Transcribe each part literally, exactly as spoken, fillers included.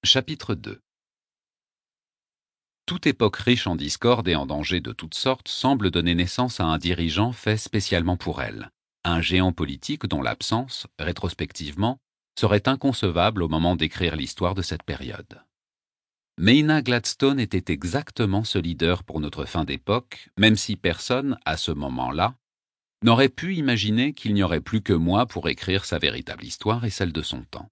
Chapitre deux. Toute époque riche en discorde et en dangers de toutes sortes semble donner naissance à un dirigeant fait spécialement pour elle, un géant politique dont l'absence, rétrospectivement, serait inconcevable au moment d'écrire l'histoire de cette période. Maynard Gladstone était exactement ce leader pour notre fin d'époque, même si personne, à ce moment-là, n'aurait pu imaginer qu'il n'y aurait plus que moi pour écrire sa véritable histoire et celle de son temps.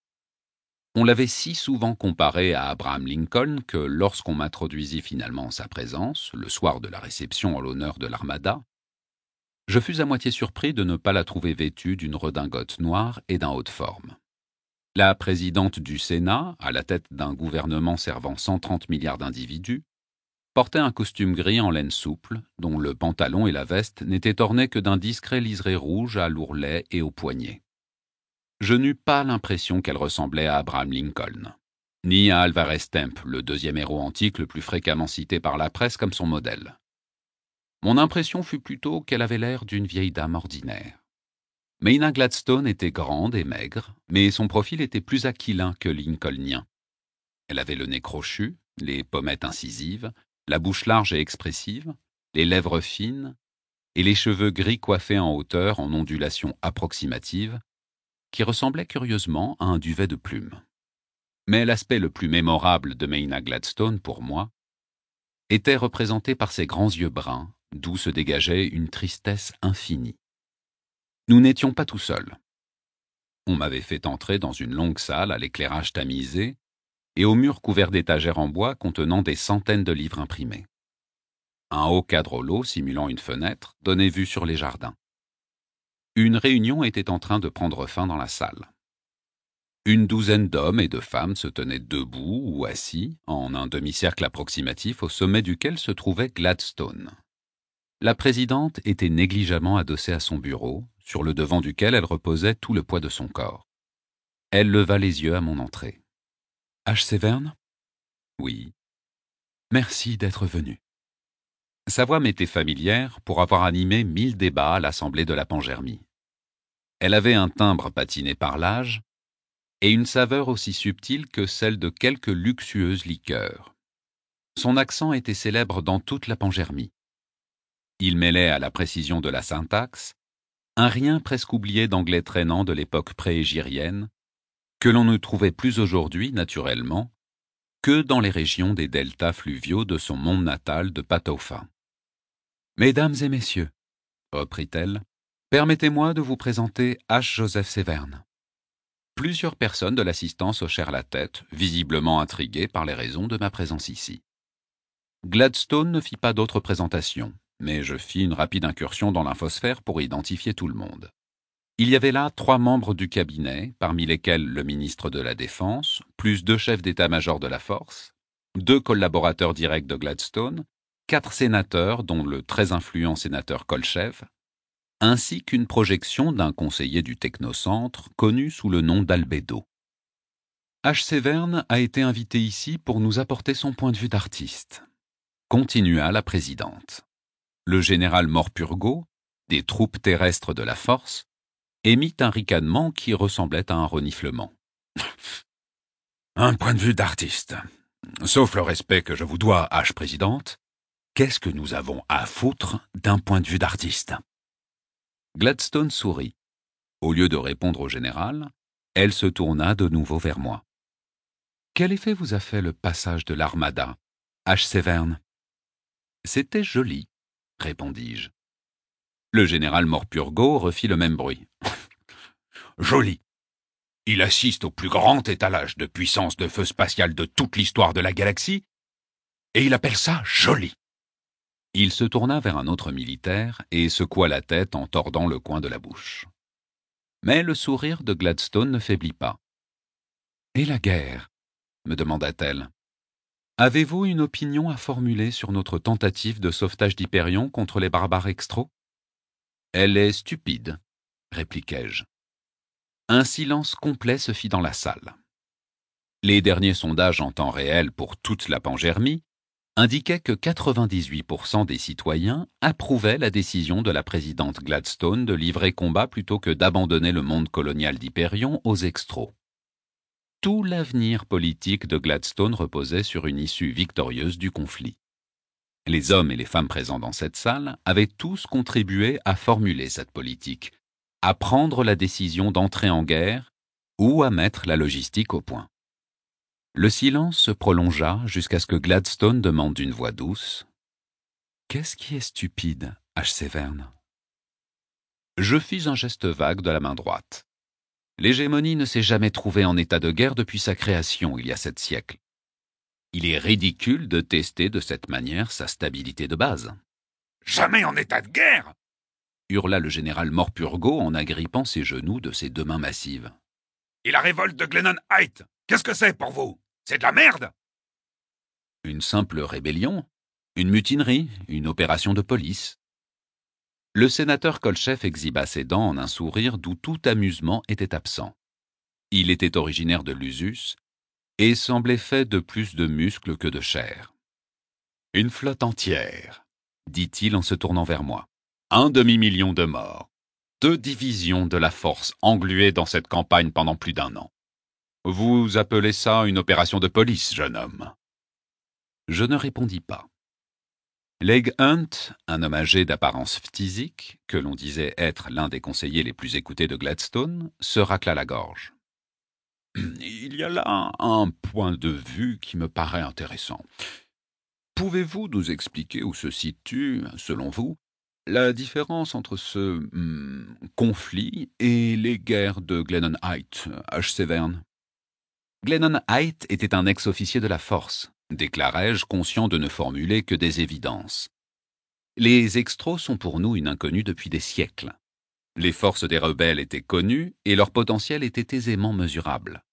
On l'avait si souvent comparé à Abraham Lincoln que lorsqu'on m'introduisit finalement en sa présence, le soir de la réception en l'honneur de l'Armada, je fus à moitié surpris de ne pas la trouver vêtue d'une redingote noire et d'un haut de forme. La présidente du Sénat, à la tête d'un gouvernement servant cent trente milliards d'individus, portait un costume gris en laine souple, dont le pantalon et la veste n'étaient ornés que d'un discret liseré rouge à l'ourlet et aux poignets. Je n'eus pas l'impression qu'elle ressemblait à Abraham Lincoln, ni à Alvarez Stamp, le deuxième héros antique le plus fréquemment cité par la presse comme son modèle. Mon impression fut plutôt qu'elle avait l'air d'une vieille dame ordinaire. Maynard Gladstone était grande et maigre, mais son profil était plus aquilin que lincolnien. Elle avait le nez crochu, les pommettes incisives, la bouche large et expressive, les lèvres fines, et les cheveux gris coiffés en hauteur en ondulation approximative, qui ressemblait curieusement à un duvet de plumes. Mais l'aspect le plus mémorable de Maynard Gladstone, pour moi, était représenté par ses grands yeux bruns, d'où se dégageait une tristesse infinie. Nous n'étions pas tout seuls. On m'avait fait entrer dans une longue salle à l'éclairage tamisé et aux murs couverts d'étagères en bois contenant des centaines de livres imprimés. Un haut cadre holo simulant une fenêtre donnait vue sur les jardins. Une réunion était en train de prendre fin dans la salle. Une douzaine d'hommes et de femmes se tenaient debout ou assis, en un demi-cercle approximatif au sommet duquel se trouvait Gladstone. La présidente était négligemment adossée à son bureau, sur le devant duquel elle reposait tout le poids de son corps. Elle leva les yeux à mon entrée. « H. Severn ?»« Oui. »« Merci d'être venu. » Sa voix m'était familière pour avoir animé mille débats à l'Assemblée de la Pangermie. Elle avait un timbre patiné par l'âge et une saveur aussi subtile que celle de quelques luxueuses liqueurs. Son accent était célèbre dans toute la Pangermie. Il mêlait à la précision de la syntaxe un rien presque oublié d'anglais traînant de l'époque pré-égirienne, que l'on ne trouvait plus aujourd'hui, naturellement, que dans les régions des deltas fluviaux de son monde natal de Patofa. « Mesdames et messieurs, » reprit-elle, « permettez-moi de vous présenter H. Joseph Severn. » Plusieurs personnes de l'assistance hochèrent la tête, visiblement intriguées par les raisons de ma présence ici. Gladstone ne fit pas d'autre présentation, mais je fis une rapide incursion dans l'infosphère pour identifier tout le monde. Il y avait là trois membres du cabinet, parmi lesquels le ministre de la Défense, plus deux chefs d'état-major de la force, deux collaborateurs directs de Gladstone, quatre sénateurs, dont le très influent sénateur Kolchev, ainsi qu'une projection d'un conseiller du Technocentre connu sous le nom d'Albedo. H. Severn a été invité ici pour nous apporter son point de vue d'artiste, continua la présidente. Le général Morpurgo, des troupes terrestres de la force, émit un ricanement qui ressemblait à un reniflement. « Un point de vue d'artiste. Sauf le respect que je vous dois, H. Présidente, qu'est-ce que nous avons à foutre d'un point de vue d'artiste ?» Gladstone sourit. Au lieu de répondre au général, elle se tourna de nouveau vers moi. « Quel effet vous a fait le passage de l'Armada, H. Severn ?»« C'était joli, » répondis-je. Le général Morpurgo refit le même bruit. « Joli. Il assiste au plus grand étalage de puissance de feu spatial de toute l'histoire de la galaxie, et il appelle ça joli. » Il se tourna vers un autre militaire et secoua la tête en tordant le coin de la bouche. Mais le sourire de Gladstone ne faiblit pas. « Et la guerre ?» me demanda-t-elle. « Avez-vous une opinion à formuler sur notre tentative de sauvetage d'Hyperion contre les barbares extros ?»« Elle est stupide, » répliquai-je. Un silence complet se fit dans la salle. Les derniers sondages en temps réel pour toute la Pangermie indiquaient que quatre-vingt-dix-huit pour cent des citoyens approuvaient la décision de la présidente Gladstone de livrer combat plutôt que d'abandonner le monde colonial d'Hyperion aux extros. Tout l'avenir politique de Gladstone reposait sur une issue victorieuse du conflit. Les hommes et les femmes présents dans cette salle avaient tous contribué à formuler cette politique, à prendre la décision d'entrer en guerre ou à mettre la logistique au point. Le silence se prolongea jusqu'à ce que Gladstone demande d'une voix douce « Qu'est-ce qui est stupide, H. Severn ?» Je fis un geste vague de la main droite. L'hégémonie ne s'est jamais trouvée en état de guerre depuis sa création il y a sept siècles. Il est ridicule de tester de cette manière sa stabilité de base. « Jamais en état de guerre !» hurla le général Morpurgo en agrippant ses genoux de ses deux mains massives. « Et la révolte de Glennon Heights, qu'est-ce que c'est pour vous? C'est de la merde !» Une simple rébellion, une mutinerie, une opération de police. Le sénateur Kolchev exhiba ses dents en un sourire d'où tout amusement était absent. Il était originaire de l'Usus et semblait fait de plus de muscles que de chair. « Une flotte entière, » dit-il en se tournant vers moi. « Un demi-million de morts. Deux divisions de la force engluées dans cette campagne pendant plus d'un an. Vous appelez ça une opération de police, jeune homme ?» Je ne répondis pas. Leigh Hunt, un homme âgé d'apparence phtisique, que l'on disait être l'un des conseillers les plus écoutés de Gladstone, se racla la gorge. « Il y a là un point de vue qui me paraît intéressant. Pouvez-vous nous expliquer où se situe, selon vous, la différence entre ce hum, conflit et les guerres de Glennon Heights, H. Severn ?» Glennon Heights était un ex-officier de la force, déclarai-je, conscient de ne formuler que des évidences. Les extros sont pour nous une inconnue depuis des siècles. Les forces des rebelles étaient connues et leur potentiel était aisément mesurable.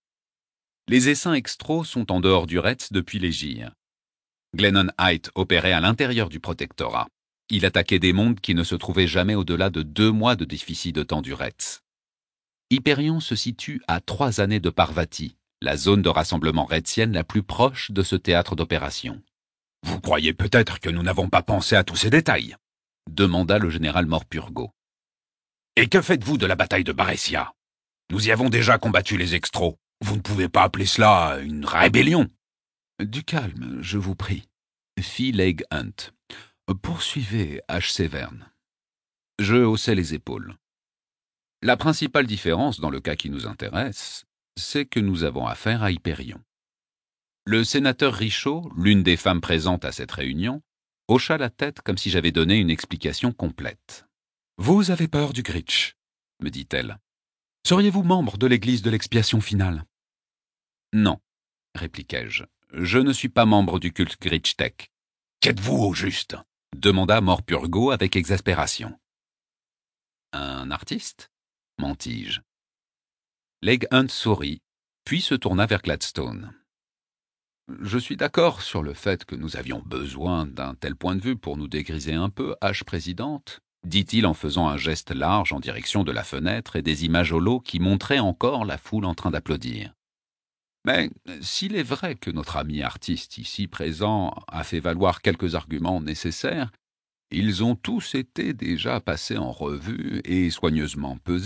Les essaims extros sont en dehors du Retz depuis les Gires. Glennon Heights opérait à l'intérieur du protectorat. Il attaquait des mondes qui ne se trouvaient jamais au-delà de deux mois de déficit de temps du Retz. Hyperion se situe à trois années de Parvati, la zone de rassemblement retzienne la plus proche de ce théâtre d'opération. « Vous croyez peut-être que nous n'avons pas pensé à tous ces détails ?» demanda le général Morpurgo. « Et que faites-vous de la bataille de Baressia? Nous y avons déjà combattu les extros. Vous ne pouvez pas appeler cela une rébellion. » « Du calme, je vous prie, » fit Leigh Hunt. « Poursuivez, H. Severn. » Je haussai les épaules. La principale différence dans le cas qui nous intéresse, c'est que nous avons affaire à Hyperion. Le sénateur Richaud, l'une des femmes présentes à cette réunion, hocha la tête comme si j'avais donné une explication complète. « Vous avez peur du Gritch, » me dit-elle. « Seriez-vous membre de l'Église de l'expiation finale ?»« Non, » répliquai-je. « Je ne suis pas membre du culte Gritchtech. »« Qu'êtes-vous au juste ?» demanda Morpurgo avec exaspération. « Un artiste ?» mentis-je. Leigh Hunt sourit, puis se tourna vers Gladstone. « Je suis d'accord sur le fait que nous avions besoin d'un tel point de vue pour nous dégriser un peu, H. Présidente, » dit-il en faisant un geste large en direction de la fenêtre et des images holo qui montraient encore la foule en train d'applaudir. « Mais s'il est vrai que notre ami artiste ici présent a fait valoir quelques arguments nécessaires, ils ont tous été déjà passés en revue et soigneusement pesés. »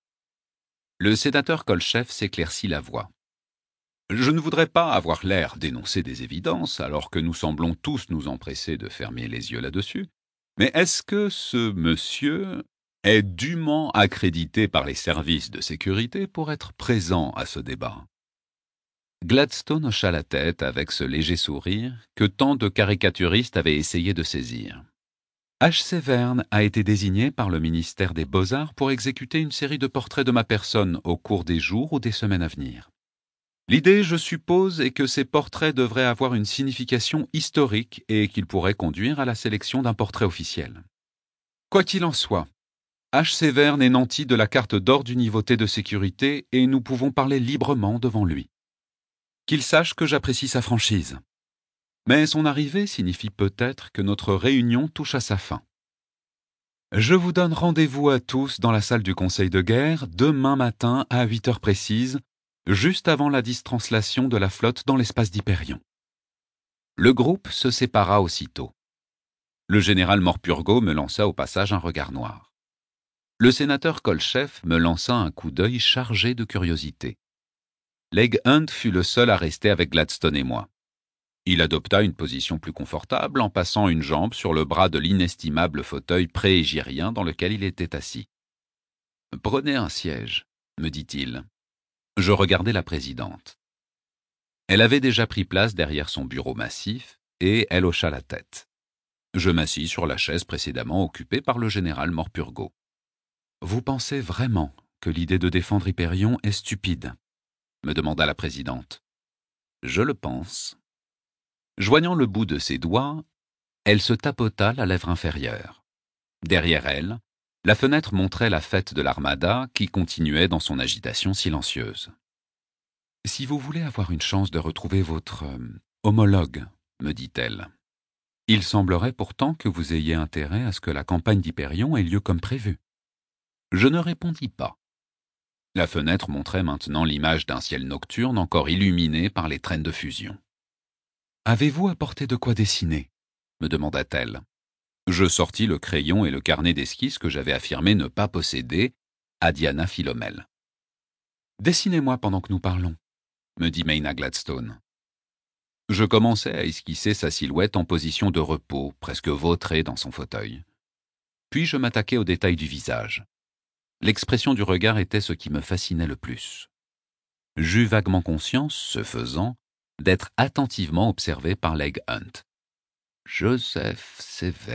Le sénateur Kolchev s'éclaircit la voix. « Je ne voudrais pas avoir l'air d'énoncer des évidences, alors que nous semblons tous nous empresser de fermer les yeux là-dessus, mais est-ce que ce monsieur est dûment accrédité par les services de sécurité pour être présent à ce débat ?» Gladstone hocha la tête avec ce léger sourire que tant de caricaturistes avaient essayé de saisir. H. Severn a été désigné par le ministère des Beaux-Arts pour exécuter une série de portraits de ma personne au cours des jours ou des semaines à venir. L'idée, je suppose, est que ces portraits devraient avoir une signification historique et qu'ils pourraient conduire à la sélection d'un portrait officiel. Quoi qu'il en soit, H. Severn est nanti de la carte d'or d'univauté de sécurité et nous pouvons parler librement devant lui. Qu'il sache que j'apprécie sa franchise. Mais son arrivée signifie peut-être que notre réunion touche à sa fin. Je vous donne rendez-vous à tous dans la salle du Conseil de guerre demain matin à huit heures précises, juste avant la distranslation de la flotte dans l'espace d'Hyperion. Le groupe se sépara aussitôt. Le général Morpurgo me lança au passage un regard noir. Le sénateur Kolchev me lança un coup d'œil chargé de curiosité. Leigh Hunt fut le seul à rester avec Gladstone et moi. Il adopta une position plus confortable en passant une jambe sur le bras de l'inestimable fauteuil pré-égyrien dans lequel il était assis. « Prenez un siège », me dit-il. Je regardai la présidente. Elle avait déjà pris place derrière son bureau massif, et elle hocha la tête. Je m'assis sur la chaise précédemment occupée par le général Morpurgo. « Vous pensez vraiment que l'idée de défendre Hyperion est stupide ?» me demanda la présidente. « Je le pense. » Joignant le bout de ses doigts, elle se tapota la lèvre inférieure. Derrière elle, la fenêtre montrait la fête de l'Armada qui continuait dans son agitation silencieuse. « Si vous voulez avoir une chance de retrouver votre euh, homologue, me dit-elle, il semblerait pourtant que vous ayez intérêt à ce que la campagne d'Hyperion ait lieu comme prévu. » Je ne répondis pas. La fenêtre montrait maintenant l'image d'un ciel nocturne encore illuminé par les traînes de fusion. « Avez-vous apporté de quoi dessiner ?» me demanda-t-elle. Je sortis le crayon et le carnet d'esquisses que j'avais affirmé ne pas posséder à Diana Philomel. « Dessinez-moi pendant que nous parlons, » me dit Mayna Gladstone. Je commençai à esquisser sa silhouette en position de repos, presque vautrée dans son fauteuil. Puis je m'attaquai aux détails du visage. L'expression du regard était ce qui me fascinait le plus. J'eus vaguement conscience, ce faisant, d'être attentivement observé par Leigh Hunt. « Joseph Séverne »,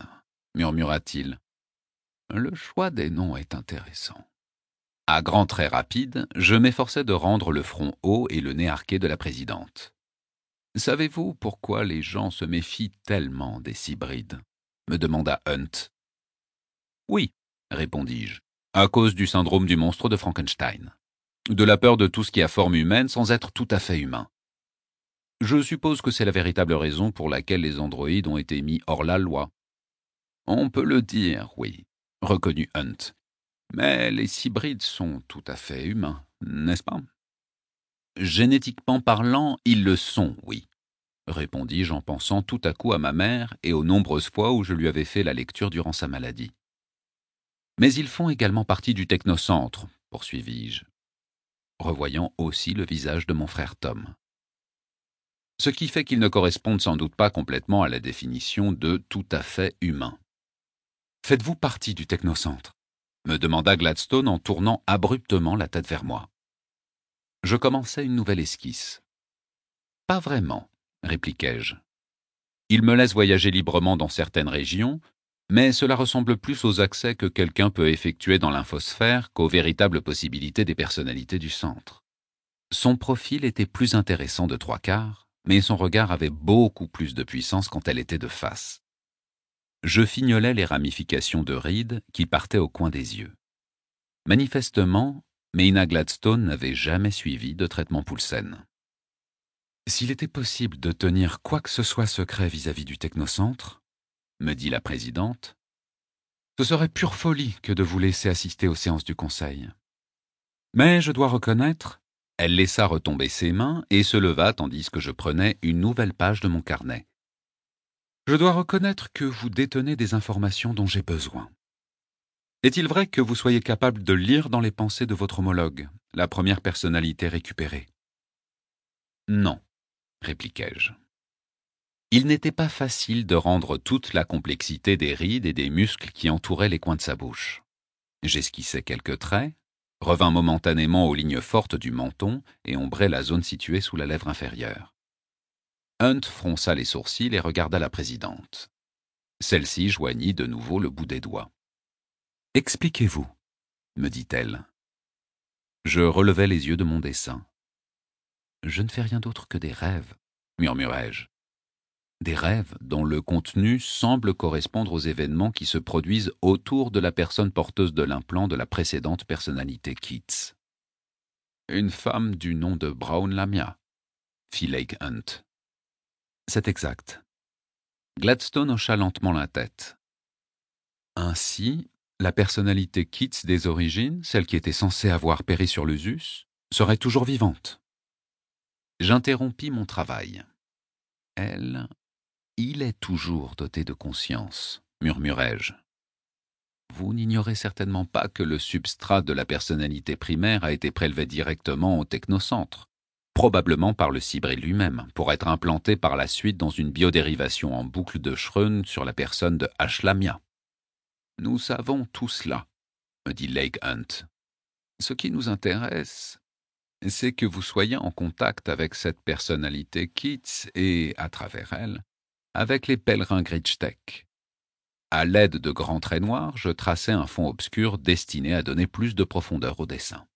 murmura-t-il. « Le choix des noms est intéressant. » À grands traits rapides, je m'efforçai de rendre le front haut et le nez arqué de la présidente. « Savez-vous pourquoi les gens se méfient tellement des cybrides ?» me demanda Hunt. « Oui, » répondis-je, « à cause du syndrome du monstre de Frankenstein. De la peur de tout ce qui a forme humaine sans être tout à fait humain. Je suppose que c'est la véritable raison pour laquelle les androïdes ont été mis hors la loi. » « On peut le dire, oui, » reconnut Hunt. « Mais les cybrides sont tout à fait humains, n'est-ce pas ?»« Génétiquement parlant, ils le sont, oui, » répondis-je en pensant tout à coup à ma mère et aux nombreuses fois où je lui avais fait la lecture durant sa maladie. « Mais ils font également partie du technocentre, » poursuivis-je, revoyant aussi le visage de mon frère Tom. « Ce qui fait qu'ils ne correspondent sans doute pas complètement à la définition de « tout à fait humain ». « Faites-vous partie du technocentre ?» me demanda Gladstone en tournant abruptement la tête vers moi. Je commençai une nouvelle esquisse. « Pas vraiment, » répliquai-je. « Il me laisse voyager librement dans certaines régions, mais cela ressemble plus aux accès que quelqu'un peut effectuer dans l'infosphère qu'aux véritables possibilités des personnalités du centre. » Son profil était plus intéressant de trois quarts, mais son regard avait beaucoup plus de puissance quand elle était de face. Je fignolais les ramifications de rides qui partaient au coin des yeux. Manifestement, Mayna Gladstone n'avait jamais suivi de traitement Poulsen. « S'il était possible de tenir quoi que ce soit secret vis-à-vis du technocentre, » me dit la présidente, « ce serait pure folie que de vous laisser assister aux séances du conseil. Mais je dois reconnaître, » elle laissa retomber ses mains et se leva tandis que je prenais une nouvelle page de mon carnet. « Je dois reconnaître que vous détenez des informations dont j'ai besoin. Est-il vrai que vous soyez capable de lire dans les pensées de votre homologue, la première personnalité récupérée ?»« Non, » répliquai-je. Il n'était pas facile de rendre toute la complexité des rides et des muscles qui entouraient les coins de sa bouche. J'esquissai quelques traits, revins momentanément aux lignes fortes du menton et ombrai la zone située sous la lèvre inférieure. Hunt fronça les sourcils et regarda la présidente. Celle-ci joignit de nouveau le bout des doigts. « Expliquez-vous, » me dit-elle. Je relevai les yeux de mon dessin. « Je ne fais rien d'autre que des rêves, » murmurai-je. Des rêves dont le contenu semble correspondre aux événements qui se produisent autour de la personne porteuse de l'implant de la précédente personnalité Keats. « Une femme du nom de Brown Lamia, » fit Leigh Hunt. « C'est exact. » Gladstone hocha lentement la tête. Ainsi, la personnalité Keats des origines, celle qui était censée avoir péri sur l'Usus, serait toujours vivante. J'interrompis mon travail. Elle, il est toujours doté de conscience, murmurai-je. vous n'ignorez certainement pas que le substrat de la personnalité primaire a été prélevé directement au technocentre, probablement par le cibré lui-même, pour être implanté par la suite dans une biodérivation en boucle de Schrön sur la personne de H. Lamia. Nous savons tout cela, me dit Lake Hunt. Ce qui nous intéresse, c'est que vous soyez en contact avec cette personnalité Keats et, à travers elle, avec les pèlerins Gritchtech. À l'aide de grands traits noirs, je traçais un fond obscur destiné à donner plus de profondeur au dessin.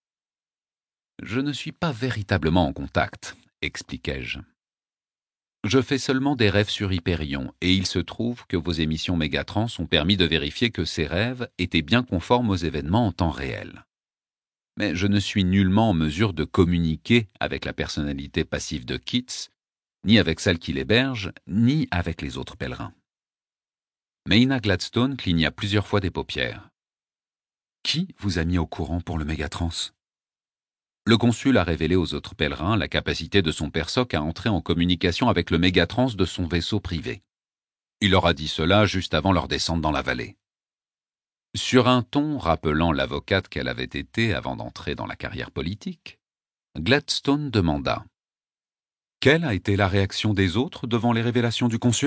Je ne suis pas véritablement en contact, expliquai-je. Je fais seulement des rêves sur Hyperion, et il se trouve que vos émissions Mégatrans ont permis de vérifier que ces rêves étaient bien conformes aux événements en temps réel. Mais je ne suis nullement en mesure de communiquer avec la personnalité passive de Keats, ni avec celle qui l'héberge, ni avec les autres pèlerins. Mayna Gladstone cligna plusieurs fois des paupières. Qui vous a mis au courant pour le Mégatrans ? Le consul a révélé aux autres pèlerins la capacité de son persoc à entrer en communication avec le Mégatrans de son vaisseau privé. Il leur a dit cela juste avant leur descente dans la vallée. Sur un ton rappelant l'avocate qu'elle avait été avant d'entrer dans la carrière politique, Gladstone demanda « Quelle a été la réaction des autres devant les révélations du consul ?»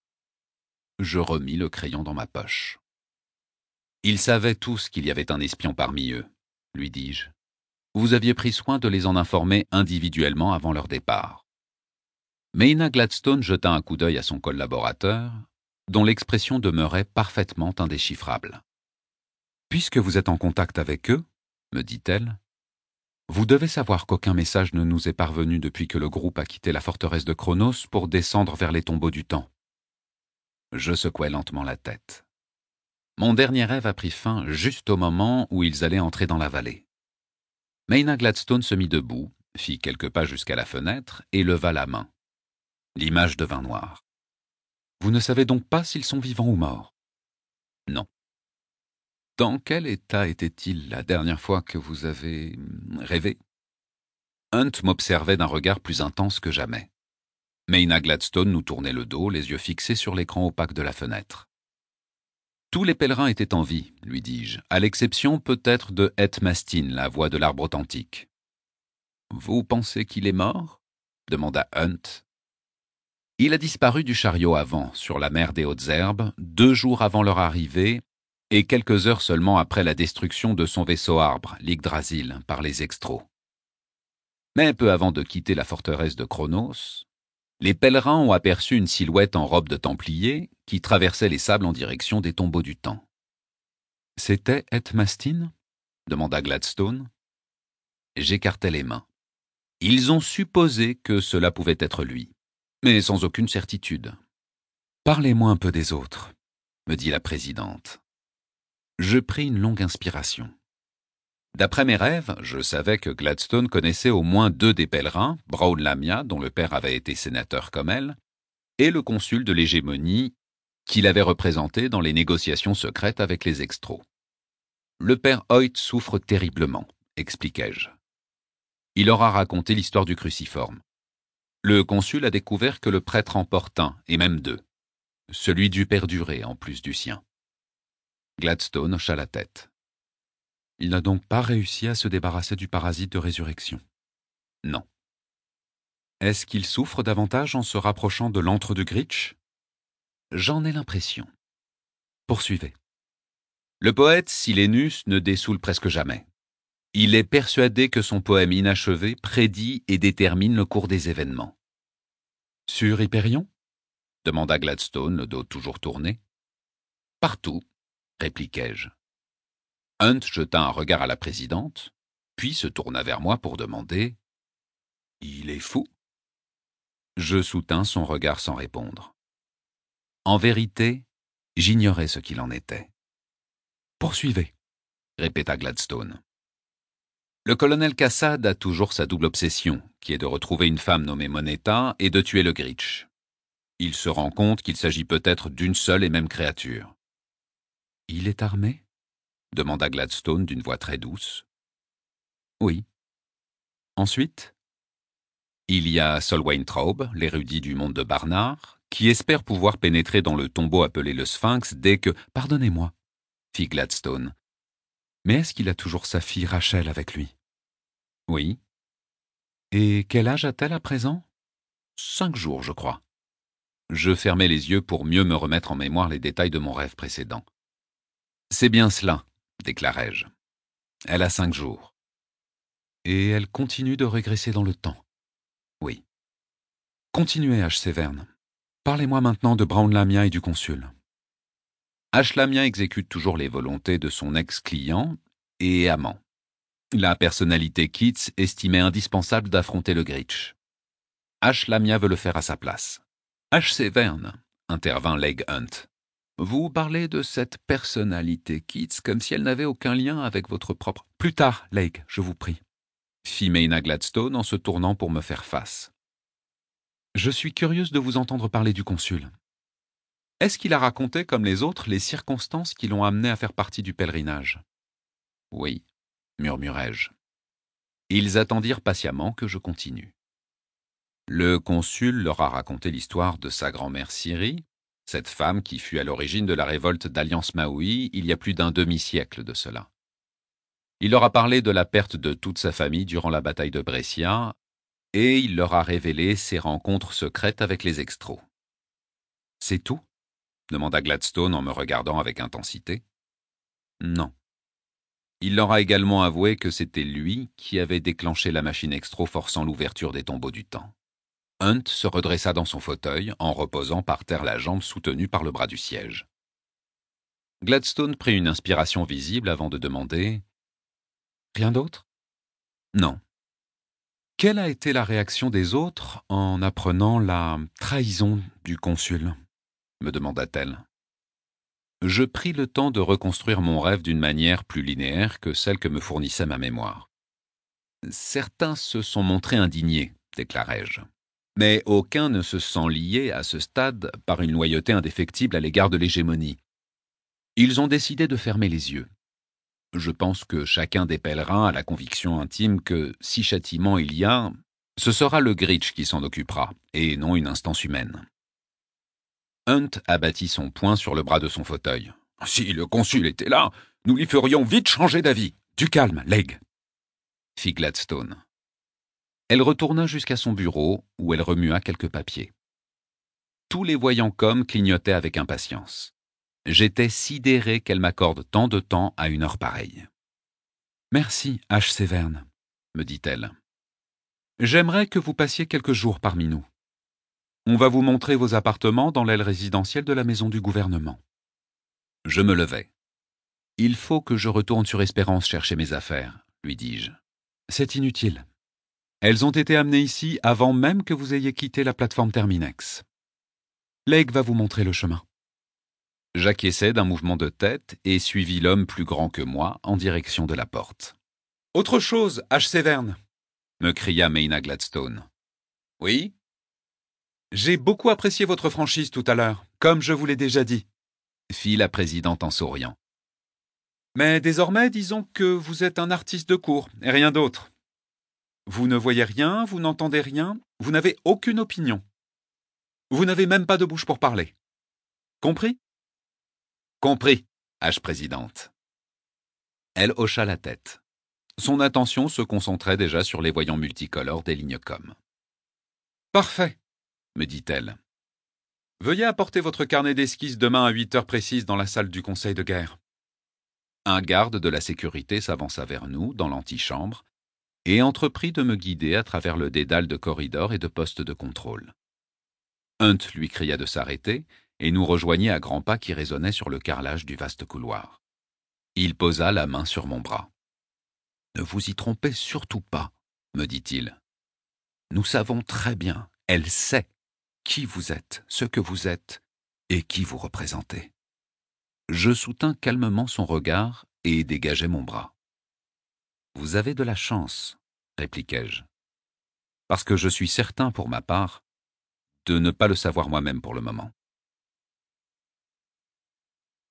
Je remis le crayon dans ma poche. « Ils savaient tous qu'il y avait un espion parmi eux, » lui dis-je. « Vous aviez pris soin de les en informer individuellement avant leur départ. » Mayna Gladstone jeta un coup d'œil à son collaborateur, dont l'expression demeurait parfaitement indéchiffrable. « Puisque vous êtes en contact avec eux, me dit-elle, vous devez savoir qu'aucun message ne nous est parvenu depuis que le groupe a quitté la forteresse de Chronos pour descendre vers les tombeaux du temps. » Je secouai lentement la tête. Mon dernier rêve a pris fin juste au moment où ils allaient entrer dans la vallée. Mayna Gladstone se mit debout, fit quelques pas jusqu'à la fenêtre et leva la main. L'image devint noire. « Vous ne savez donc pas s'ils sont vivants ou morts ?»« Non. »« Dans quel état étaient-ils la dernière fois que vous avez rêvé ?» Hunt m'observait d'un regard plus intense que jamais. Mayna Gladstone nous tournait le dos, les yeux fixés sur l'écran opaque de la fenêtre. « Tous les pèlerins étaient en vie, lui dis-je, à l'exception peut-être de Het Mastin, la voix de l'arbre authentique. »« Vous pensez qu'il est mort ?» demanda Hunt. « Il a disparu du chariot avant, sur la mer des Hautes-Herbes, deux jours avant leur arrivée, et quelques heures seulement après la destruction de son vaisseau arbre, l'Yggdrasil, par les Extros. Mais peu avant de quitter la forteresse de Chronos, les pèlerins ont aperçu une silhouette en robe de templier qui traversait les sables en direction des tombeaux du temps. « C'était Het Mastin ?» demanda Gladstone. J'écartai les mains. Ils ont supposé que cela pouvait être lui, mais sans aucune certitude. « Parlez-moi un peu des autres, » me dit la présidente. Je pris une longue inspiration. D'après mes rêves, je savais que Gladstone connaissait au moins deux des pèlerins, Braun Lamia, dont le père avait été sénateur comme elle, et le consul de l'hégémonie, qu'il avait représenté dans les négociations secrètes avec les Extros. Le père Hoyt souffre terriblement, expliquai-je. Il leur a raconté l'histoire du cruciforme. Le consul a découvert que le prêtre en porte un, et même deux. Celui du père Duré, en plus du sien. Gladstone hocha la tête. Il n'a donc pas réussi à se débarrasser du parasite de résurrection. Non. Est-ce qu'il souffre davantage en se rapprochant de l'antre de Gritch ? J'en ai l'impression. Poursuivez. Le poète Silenus ne dessoule presque jamais. Il est persuadé que son poème inachevé prédit et détermine le cours des événements. Sur Hyperion ? Demanda Gladstone, le dos toujours tourné. Partout, répliquai-je. Hunt jeta un regard à la présidente, puis se tourna vers moi pour demander « Il est fou ?» Je soutins son regard sans répondre. En vérité, j'ignorais ce qu'il en était. « Poursuivez, » répéta Gladstone. Le colonel Cassad a toujours sa double obsession, qui est de retrouver une femme nommée Moneta et de tuer le Gritch. Il se rend compte qu'il s'agit peut-être d'une seule et même créature. « Il est armé ?» demanda Gladstone d'une voix très douce. « Oui. » Ensuite, il y a Solwyn Traub, l'érudit du monde de Barnard, qui espère pouvoir pénétrer dans le tombeau appelé le Sphinx dès que... Pardonnez-moi, fit Gladstone. Mais est-ce qu'il a toujours sa fille Rachel avec lui? Oui. Et quel âge a-t-elle à présent? Cinq jours, je crois. Je fermai les yeux pour mieux me remettre en mémoire les détails de mon rêve précédent. C'est bien cela, déclarai-je. Elle a cinq jours. Et elle continue de régresser dans le temps. Oui. Continuez, H. Severn. Parlez-moi maintenant de Brown Lamia et du consul. H. Lamia exécute toujours les volontés de son ex-client et amant. La personnalité Keats estimait indispensable d'affronter le Gritch. H. Lamia veut le faire à sa place. H. Severn, intervint Leigh Hunt. Vous parlez de cette personnalité Keats comme si elle n'avait aucun lien avec votre propre... Plus tard, Leigh, je vous prie, fit Mayna Gladstone en se tournant pour me faire face. Je suis curieuse de vous entendre parler du consul. Est-ce qu'il a raconté, comme les autres, les circonstances qui l'ont amené à faire partie du pèlerinage? Oui, murmurai-je. Ils attendirent patiemment que je continue. Le consul leur a raconté l'histoire de sa grand-mère Syrie, cette femme qui fut à l'origine de la révolte d'Alliance Maui il y a plus d'un demi-siècle de cela. Il leur a parlé de la perte de toute sa famille durant la bataille de Brescia, et il leur a révélé ses rencontres secrètes avec les extros. « C'est tout ?» demanda Gladstone en me regardant avec intensité. « Non. Il leur a également avoué que c'était lui qui avait déclenché la machine extro forçant l'ouverture des tombeaux du temps. » Hunt se redressa dans son fauteuil en reposant par terre la jambe soutenue par le bras du siège. Gladstone prit une inspiration visible avant de demander « Rien d'autre ?»« Non. » « Quelle a été la réaction des autres en apprenant la trahison du consul ?» me demanda-t-elle. Je pris le temps de reconstruire mon rêve d'une manière plus linéaire que celle que me fournissait ma mémoire. « Certains se sont montrés indignés, déclarai-je. Mais aucun ne se sent lié à ce stade par une loyauté indéfectible à l'égard de l'hégémonie. Ils ont décidé de fermer les yeux. Je pense que chacun des pèlerins a la conviction intime que, si châtiment il y a, ce sera le Gritch qui s'en occupera, et non une instance humaine. » Hunt abattit son poing sur le bras de son fauteuil. « Si le consul était là, nous lui ferions vite changer d'avis. Du calme, Leigh !» fit Gladstone. Elle retourna jusqu'à son bureau, où elle remua quelques papiers. Tous les voyants comme clignotaient avec impatience. J'étais sidéré qu'elle m'accorde tant de temps à une heure pareille. « Merci, H. Severn, » me dit-elle. « J'aimerais que vous passiez quelques jours parmi nous. On va vous montrer vos appartements dans l'aile résidentielle de la maison du gouvernement. » Je me levai. « Il faut que je retourne sur Espérance chercher mes affaires, » lui dis-je. « C'est inutile. Elles ont été amenées ici avant même que vous ayez quitté la plateforme Terminex. Leigh va vous montrer le chemin. » J'acquiesçai d'un mouvement de tête et suivis l'homme plus grand que moi en direction de la porte. « Autre chose, H. Severn !» me cria Mayna Gladstone. « Oui ?»« J'ai beaucoup apprécié votre franchise tout à l'heure, comme je vous l'ai déjà dit, » fit la présidente en souriant. « Mais désormais, disons que vous êtes un artiste de cour et rien d'autre. Vous ne voyez rien, vous n'entendez rien, vous n'avez aucune opinion. Vous n'avez même pas de bouche pour parler. Compris ? » « Compris, H. Présidente. » Elle hocha la tête. Son attention se concentrait déjà sur les voyants multicolores des lignes com. « Parfait, » me dit-elle. « Veuillez apporter votre carnet d'esquisses demain à huit heures précises dans la salle du conseil de guerre. » Un garde de la sécurité s'avança vers nous, dans l'antichambre, et entreprit de me guider à travers le dédale de corridors et de postes de contrôle. Hunt lui cria de s'arrêter, et nous rejoignit à grands pas qui résonnaient sur le carrelage du vaste couloir. Il posa la main sur mon bras. « Ne vous y trompez surtout pas, » me dit-il. « Nous savons très bien, elle sait, qui vous êtes, ce que vous êtes, et qui vous représentez. » Je soutins calmement son regard et dégageai mon bras. « Vous avez de la chance, » répliquai-je, « parce que je suis certain, pour ma part, de ne pas le savoir moi-même pour le moment. »